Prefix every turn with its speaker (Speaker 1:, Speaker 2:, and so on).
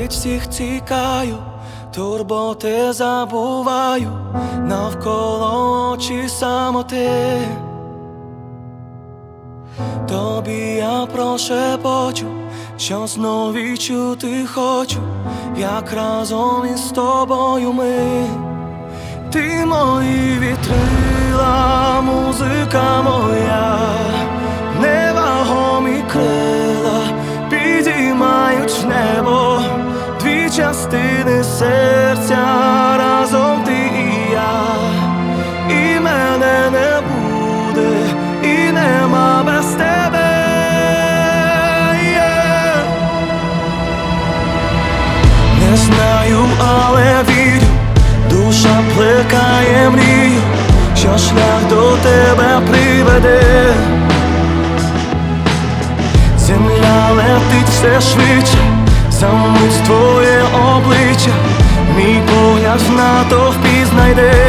Speaker 1: від всіх тікаю, турботи забуваю, навколо очі самоти. Тобі я прошепочу, що знов відчути хочу, як разом із тобою ми. Ти мої вітрила, музика моя, невагомі крила підіймають в небо, дві частини серця, разом ти і я. І мене не буде, і нема без тебе. Не знаю, але вірю, душа плекає мрію, що шлях до тебе приведе. Земля летить все швидше, за мить твоє обличчя, мій погляд в натовпі знайде.